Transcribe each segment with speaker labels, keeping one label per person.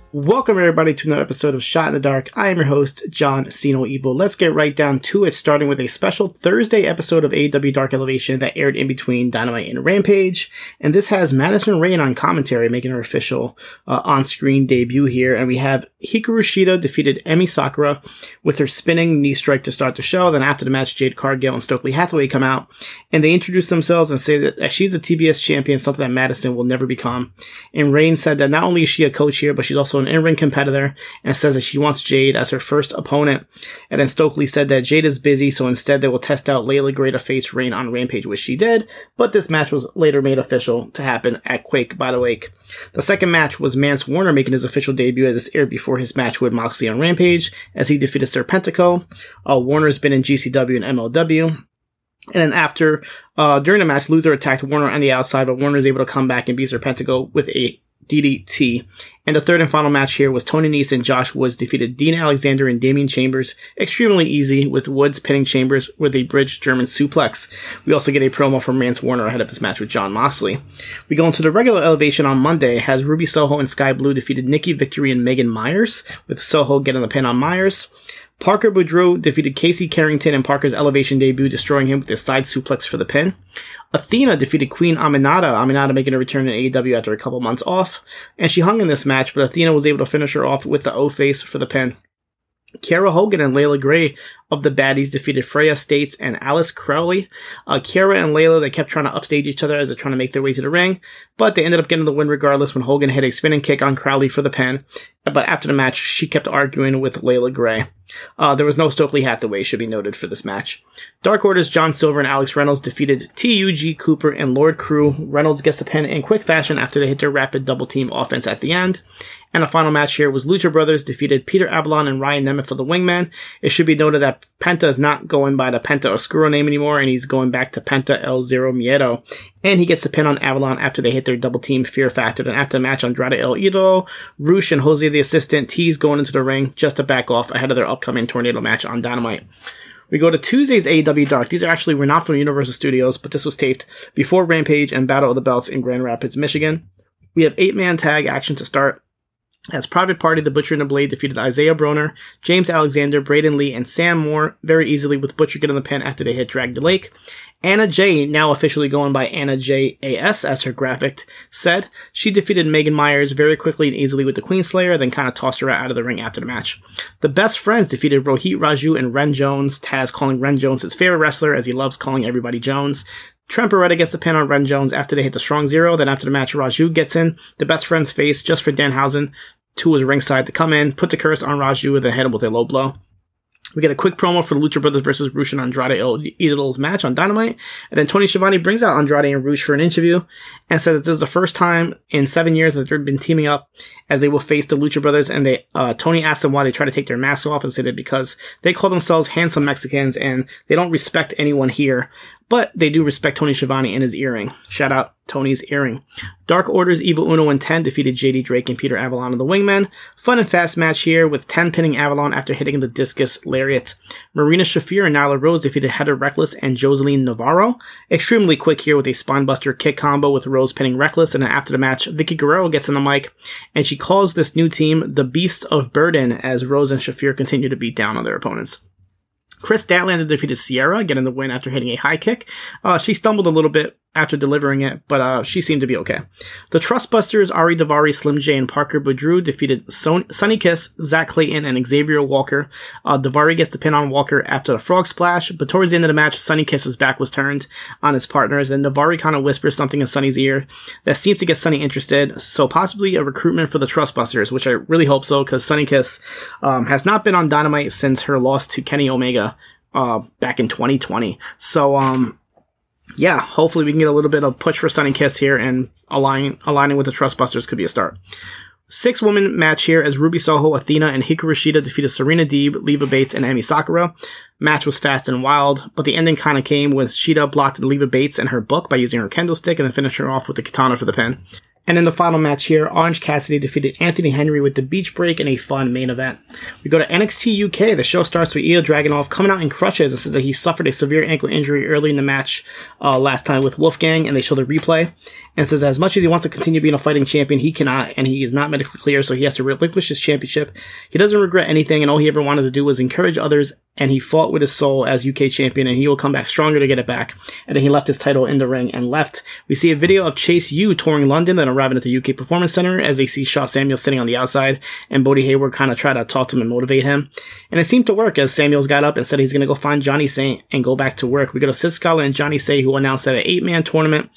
Speaker 1: Welcome everybody to another episode of Shot in the Dark. I am your host, John Cena Evil. Let's get right down to it, starting with a special Thursday episode of AEW Dark Elevation that aired in between Dynamite and Rampage. And this has Madison Rayne on commentary, making her official on-screen debut here. And we have Hikaru Shida defeated Emi Sakura with her spinning knee strike to start the show. Then after the match, Jade Cargill and Stokely Hathaway come out and they introduce themselves and say that she's a TBS champion, something that Madison will never become. And Rayne said that not only is she a coach here, but she's also an in-ring competitor, and says that she wants Jade as her first opponent. And then Stokely said that Jade is busy, so instead they will test out Layla Gray to face Rayne on Rampage, which she did, but this match was later made official to happen at Quake by the Lake. The second match was Mance Warner making his official debut, as this aired before his match with Moxley on Rampage, as he defeated Serpentico. Warner's been in GCW and MLW. And then after, during the match, Luther attacked Warner on the outside, but Warner is able to come back and beat Serpentico with a DDT. And the third and final match here was Tony Nese and Josh Woods defeated Dean Alexander and Damian Chambers extremely easy, with Woods pinning Chambers with a bridge German suplex. We also get a promo from Mance Warner ahead of his match with Jon Moxley. We go into the regular elevation on Monday, as Ruby Soho and Sky Blue defeated Nikki Victory and Megan Myers, with Soho getting the pin on Myers. Parker Boudreaux defeated Casey Carrington in Parker's elevation debut, destroying him with a side suplex for the pin. Athena defeated Queen Aminata making a return in AEW after a couple months off, and she hung in this match, but Athena was able to finish her off with the O-face for the pin. Kiera Hogan and Layla Gray of the Baddies defeated Freya States and Alice Crowley. Kiera and Layla, they kept trying to upstage each other as they're trying to make their way to the ring, but they ended up getting the win regardless when Hogan hit a spinning kick on Crowley for the pin. But after the match, she kept arguing with Layla Gray. There was no Stokely Hathaway, should be noted, for this match. Dark Order's John Silver and Alex Reynolds defeated TUG Cooper and Lord Crew. Reynolds gets the pin in quick fashion after they hit their rapid double team offense at the end. And the final match here was Lucha Brothers defeated Peter Avalon and Ryan Nemeth for the Wingman. It should be noted that Penta is not going by the Penta Oscuro name anymore, and he's going back to Penta El Zero Miedo. And he gets the pin on Avalon after they hit their double team Fear Factor. And after the match, Andrade El Idolo, Roosh, and Jose the Assistant tease going into the ring just to back off ahead of their upcoming Tornado match on Dynamite. We go to Tuesday's AEW Dark. These were not from Universal Studios, but this was taped before Rampage and Battle of the Belts in Grand Rapids, Michigan. We have 8-man tag action to start, as Private Party, The Butcher and the Blade defeated Isaiah Broner, James Alexander, Braden Lee, and Sam Moore very easily, with Butcher getting the pin after they hit Drag the Lake. Anna Jay, now officially going by Anna J AS as her graphic said, she defeated Megan Myers very quickly and easily with the Queen Slayer, then kind of tossed her out of the ring after the match. The Best Friends defeated Rohit Raju and Ren Jones, Taz calling Ren Jones his favorite wrestler, as he loves calling everybody Jones. Trent Beretta gets the pin on Ren Jones after they hit the Strong Zero. Then after the match, Raju gets in the Best Friends face just for Danhausen to his ringside to come in, put the curse on Raju, and then hit him with a low blow. We get a quick promo for the Lucha Brothers versus Roosh and Andrade El Idol's match on Dynamite. And then Tony Schiavone brings out Andrade and Roosh for an interview and says that this is the first time in 7 years that they've been teaming up, as they will face the Lucha Brothers. And Tony asks them why they try to take their masks off, and said that because they call themselves handsome Mexicans and they don't respect anyone here. But they do respect Tony Schiavone and his earring. Shout out Tony's earring. Dark Order's Evil Uno and 10 defeated JD Drake and Peter Avalon of the Wingmen. Fun and fast match here, with 10 pinning Avalon after hitting the discus lariat. Marina Shafir and Nyla Rose defeated Heather Reckless and Joseline Navarro. Extremely quick here with a spinebuster kick combo, with Rose pinning Reckless. And then after the match, Vicky Guerrero gets on the mic and she calls this new team the Beast of Burden, as Rose and Shafir continue to beat down on their opponents. Chris Statlander defeated Sierra, getting the win after hitting a high kick. She stumbled a little bit after delivering it, but she seemed to be okay. The Trustbusters, Ari Daivari, Slim J, and Parker Boudreaux defeated Sonny Kiss, Zach Clayton, and Xavier Walker. Daivari gets the pin on Walker after the frog splash, but towards the end of the match, Sonny Kiss's back was turned on his partners, and Daivari kind of whispers something in Sonny's ear that seems to get Sonny interested, so possibly a recruitment for the Trustbusters, which I really hope so, because Sonny Kiss has not been on Dynamite since her loss to Kenny Omega back in 2020. So, yeah, hopefully we can get a little bit of push for Sonny Kiss here, and aligning with the Trustbusters could be a start. 6-woman match here, as Ruby Soho, Athena, and Hikaru Shida defeated Serena Deeb, Leva Bates, and Emi Sakura. Match was fast and wild, but the ending kind of came with Shida blocked Leva Bates and her book by using her kendo stick, and then finished her off with the katana for the pin. And in the final match here, Orange Cassidy defeated Anthony Henry with the beach break in a fun main event. We go to NXT UK. The show starts with Ilya Dragunov coming out in crutches and says that he suffered a severe ankle injury early in the match last time with Wolfgang, and they show the replay. And says as much as he wants to continue being a fighting champion, he cannot, and he is not medically clear, so he has to relinquish his championship. He doesn't regret anything, and all he ever wanted to do was encourage others, and he fought with his soul as UK champion, and he will come back stronger to get it back. And then he left his title in the ring and left. We see a video of Chase U touring London, then arriving at the UK Performance Center as they see Shaw Samuels sitting on the outside, and Bodie Hayward kind of try to talk to him and motivate him. And it seemed to work as Samuels got up and said he's going to go find Johnny Saint and go back to work. We go to Sid Scala and Johnny Say, who announced that an 8-man tournament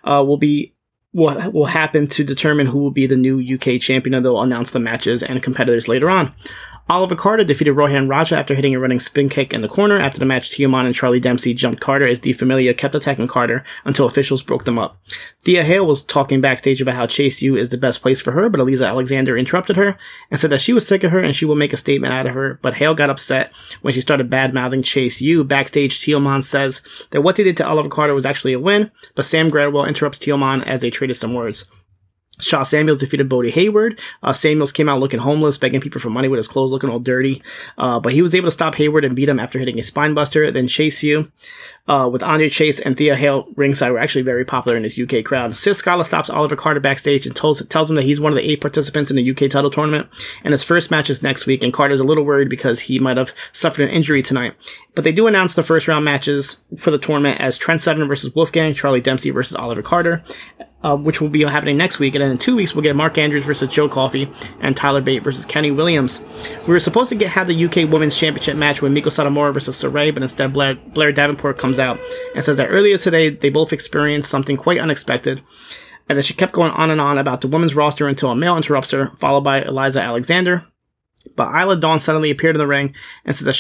Speaker 1: will happen to determine who will be the new UK champion, and they'll announce the matches and competitors later on. Oliver Carter defeated Rohan Raja after hitting a running spin kick in the corner. After the match, Tiamat and Charlie Dempsey jumped Carter as Di Familia kept attacking Carter until officials broke them up. Thea Hale was talking backstage about how Chase U is the best place for her, but Aliza Alexander interrupted her and said that she was sick of her and she will make a statement out of her, but Hale got upset when she started bad-mouthing Chase U. Backstage, Tiamat says that what they did to Oliver Carter was actually a win, but Sam Gradwell interrupts Tiamat as they traded some words. Shaw Samuels defeated Bodie Hayward. Samuels came out looking homeless, begging people for money with his clothes looking all dirty. But he was able to stop Hayward and beat him after hitting a spinebuster. Then Chase U, with Andre Chase and Thea Hale ringside, were actually very popular in this UK crowd. Sid Scala stops Oliver Carter backstage and tells him that he's one of the 8 participants in the UK title tournament. And his first match is next week, and Carter's a little worried because he might have suffered an injury tonight. But they do announce the first round matches for the tournament as Trent Seven versus Wolfgang, Charlie Dempsey versus Oliver Carter, which will be happening next week. And then in 2 weeks, we'll get Mark Andrews versus Joe Coffey and Tyler Bate versus Kenny Williams. We were supposed to have the UK Women's Championship match with Miko Satomura versus Saray, but instead Blair Davenport comes out and says that earlier today, they both experienced something quite unexpected. And then she kept going on and on about the women's roster until a male interrupts her, followed by Eliza Alexander. But Isla Dawn suddenly appeared in the ring and said that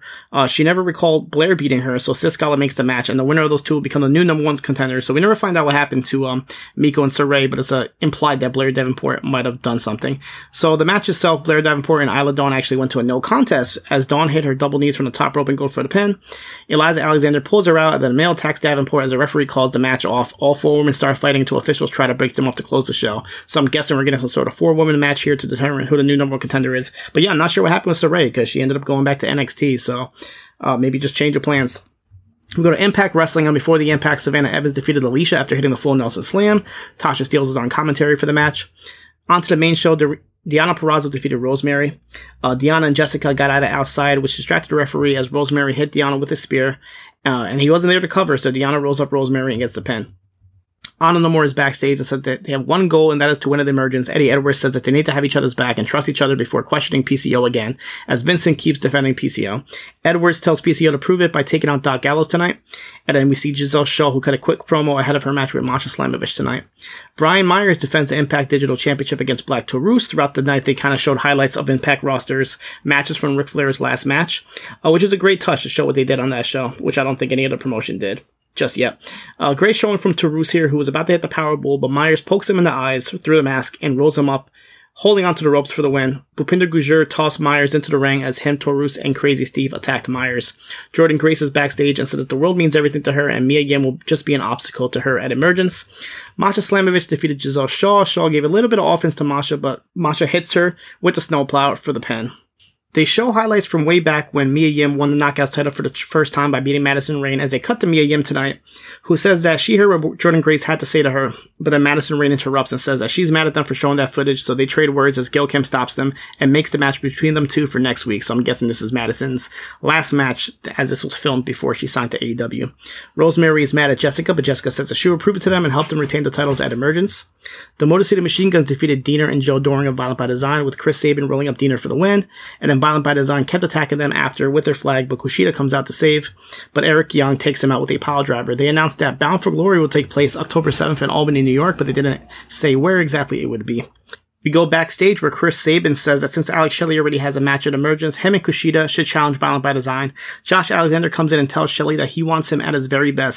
Speaker 1: she never recalled Blair beating her, so Sid Scala makes the match, and the winner of those two will become the new number 1 contender. So we never find out what happened to Miko and Saray, but it's implied that Blair Davenport might have done something. So the match itself, Blair Davenport and Isla Dawn actually went to a no contest, as Dawn hit her double knees from the top rope and go for the pin. Eliza Alexander pulls her out, and then a male attacks Davenport as a referee calls the match off. All 4 women start fighting until officials try to break them off to close the show. So I'm guessing we're getting some sort of 4-woman match here to determine who the new number 1 contender is. But yeah, I'm not sure what happened with Saray, because she ended up going back to NXT, so maybe just change your plans. We go to Impact Wrestling, and before the Impact, Savannah Evans defeated Alicia after hitting the full Nelson Slam. Tasha Steelz is on commentary for the match. On to the main show, Deanna Purrazzo defeated Rosemary. Deanna and Jessica got out of outside, which distracted the referee as Rosemary hit Deanna with a spear, and he wasn't there to cover, so Deanna rolls up Rosemary and gets the pin. Anna Nomura is backstage and said that they have one goal, and that is to win at the Emergence. Eddie Edwards says that they need to have each other's back and trust each other before questioning PCO again, as Vincent keeps defending PCO. Edwards tells PCO to prove it by taking out Doc Gallows tonight. And then we see Giselle Shaw, who cut a quick promo ahead of her match with Masha Slamovich tonight. Brian Myers defends the Impact Digital Championship against Black Taurus. Throughout the night, they kind of showed highlights of Impact rosters, matches from Ric Flair's last match, which is a great touch to show what they did on that show, which I don't think any other promotion did just yet. Great showing from Taurus here, who was about to hit the Powerball, but Myers pokes him in the eyes through the mask and rolls him up, holding onto the ropes for the win. Bhupinder Gujjar tossed Myers into the ring as him, Taurus, and Crazy Steve attacked Myers. Jordynne Grace is backstage and says that the world means everything to her, and Mia Yim will just be an obstacle to her at Emergence. Masha Slamovich defeated Giselle Shaw. Shaw gave a little bit of offense to Masha, but Masha hits her with the snowplow for the pin. They show highlights from way back when Mia Yim won the Knockouts title for the first time by beating Madison Rayne, as they cut to Mia Yim tonight, who says that she heard what Jordynne Grace had to say to her, but then Madison Rayne interrupts and says that she's mad at them for showing that footage, so they trade words as Gail Kim stops them and makes the match between them two for next week. So I'm guessing this is Madison's last match, as this was filmed before she signed to AEW. Rosemary is mad at Jessica, but Jessica says that she will prove it to them and help them retain the titles at Emergence. The Motor City Machine Guns defeated Diener and Joe Doring of Violent by Design, with Chris Sabin rolling up Diener for the win, and then Violent by Design kept attacking them after with their flag, but Kushida comes out to save, but Eric Young takes him out with a pile driver. They announced that Bound for Glory will take place October 7th in Albany, New York, but they didn't say where exactly it would be. We go backstage where Chris Sabin says that since Alex Shelley already has a match at Emergence, him and Kushida should challenge Violent by Design. Josh Alexander comes in and tells Shelley that he wants him at his very best,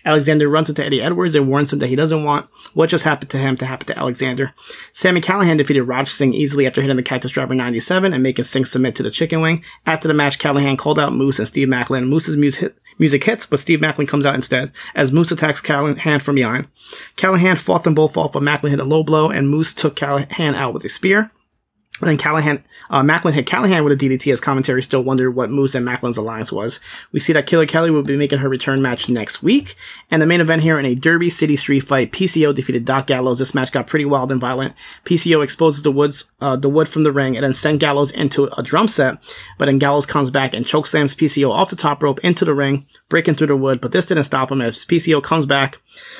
Speaker 1: Alexander runs into Eddie Edwards and warns him that he doesn't want what just happened to him to happen to Alexander. Sami Callihan defeated Raj Singh easily after hitting the Cactus Driver 97 and making Singh submit to the chicken wing. After the match, Callihan called out Moose and Steve Maclin. Moose's music hits, but Steve Maclin comes out instead as Moose attacks Callihan from behind. Callihan fought them both off, but Maclin hit a low blow and Moose took Callihan out with a spear. And then Maclin hit Callihan with a DDT as commentary still wondered what Moose and Macklin's alliance was. We see that Killer Kelly will be making her return match next week. And the main event here in a Derby City Street fight, PCO defeated Doc Gallows. This match got pretty wild and violent. PCO exposes the wood from the ring and then sends Gallows into a drum set. But then Gallows comes back and chokeslams PCO off the top rope into the ring, breaking through the wood. But this didn't stop him as PCO comes back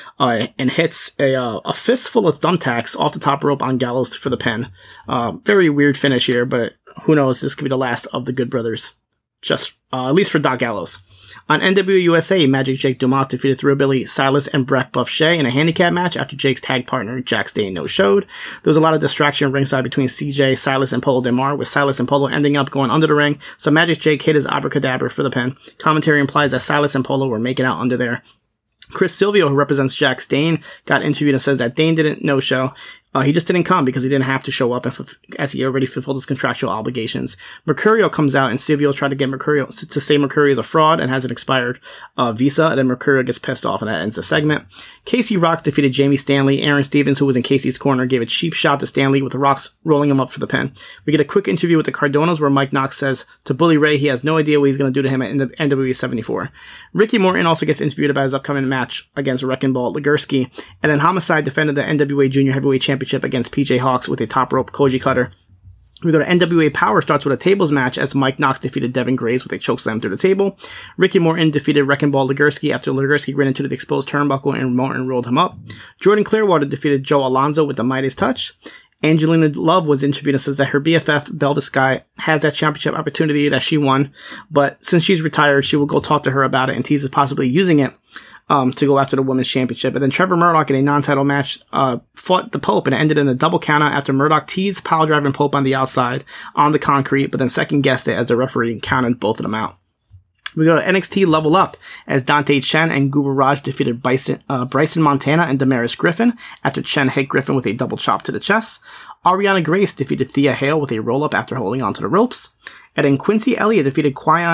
Speaker 1: and hits a fistful of thumbtacks off the top rope on Gallows for the pin. Very weird finish here, but who knows? This could be the last of the Good Brothers. Just, at least for Doc Gallows. On NWA USA, Magic Jake Dumas defeated Thrillabilly Silas and Brett Buff Shea in a handicap match after Jake's tag partner Jax Dane no-showed. There was a lot of distraction ringside between CJ, Silas, and Polo DeMar, with Silas and Polo ending up going under the ring, so Magic Jake hit his abracadabra for the pin. Commentary implies that Silas and Polo were making out under there. Chris Silvio, who represents Jax Dane, got interviewed and says that Dane didn't no-show. He just didn't come because he didn't have to show up as he already fulfilled his contractual obligations. Mercurio comes out and Silvio tried to get Mercurio to say Mercurio is a fraud and has an expired visa. And then Mercurio gets pissed off and that ends the segment. Casey Rocks defeated Jamie Stanley. Aaron Stevens, who was in Casey's corner, gave a cheap shot to Stanley with the Rocks rolling him up for the pin. We get a quick interview with the Cardonas where Mike Knox says to Bully Ray he has no idea what he's going to do to him in the NWA 74. Ricky Morton also gets interviewed about his upcoming match against Wrecking Ball Legursky. And then Homicide defended the NWA Junior Heavyweight Championship against PJ Hawks with a top rope Koji cutter. We go to NWA Power starts with a tables match as Mike Knox defeated Devin Graves with a chokeslam through the table. Ricky Morton defeated Wrecking Ball Legursky after Legursky ran into the exposed turnbuckle and Morton rolled him up. Jordan Clearwater defeated Joe Alonzo with the Midas touch. Angelina Love was interviewed and says that her BFF, Velvet Sky, has that championship opportunity that she won, but since she's retired, she will go talk to her about it and teases possibly using it to go after the women's championship. And then Trevor Murdoch in a non-title match fought the Pope and it ended in a double countout after Murdoch teased pile driving Pope on the outside on the concrete, but then second guessed it as the referee counted both of them out. We go to NXT Level Up as Dante Chen and Guru Raj defeated Bryson Montana and Damaris Griffin after Chen hit Griffin with a double chop to the chest. Ariana Grace defeated Thea Hale with a roll-up after holding onto the ropes. And then Quincy Elliott defeated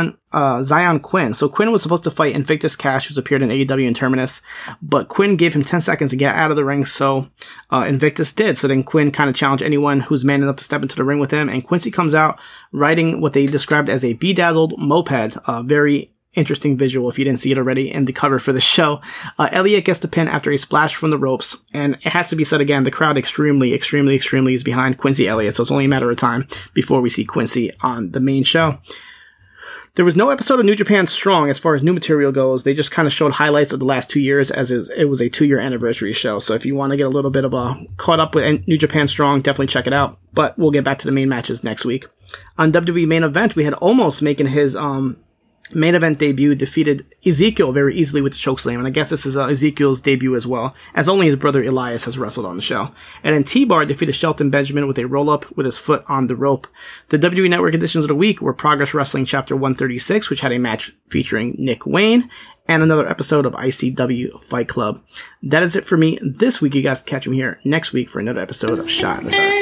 Speaker 1: Zion Quinn. So Quinn was supposed to fight Invictus Cash, who's appeared in AEW and Terminus, but Quinn gave him 10 seconds to get out of the ring, so Invictus did. So then Quinn kind of challenged anyone who's man enough to step into the ring with him, and Quincy comes out riding what they described as a bedazzled moped. Very interesting visual if you didn't see it already in the cover for the show. Elliott gets the pin after a splash from the ropes, and it has to be said again, the crowd extremely is behind Quincy Elliott, so it's only a matter of time before we see Quincy on the main show. There was no episode of New Japan Strong as far as new material goes. They just kind of showed highlights of the last 2 years as it was a 2-year anniversary show. So if you want to get a little bit of caught up with New Japan Strong, definitely check it out. But we'll get back to the main matches next week. On WWE Main Event, we had Omos making his main event debut, defeated Ezekiel very easily with the chokeslam, and I guess this is Ezekiel's debut as well, as only his brother Elias has wrestled on the show. And then T-Bar defeated Shelton Benjamin with a roll-up with his foot on the rope. The WWE Network editions of the week were Progress Wrestling Chapter 136, which had a match featuring Nick Wayne, and another episode of ICW Fight Club. That is it for me this week. You guys can catch me here next week for another episode of Shot in the Dark.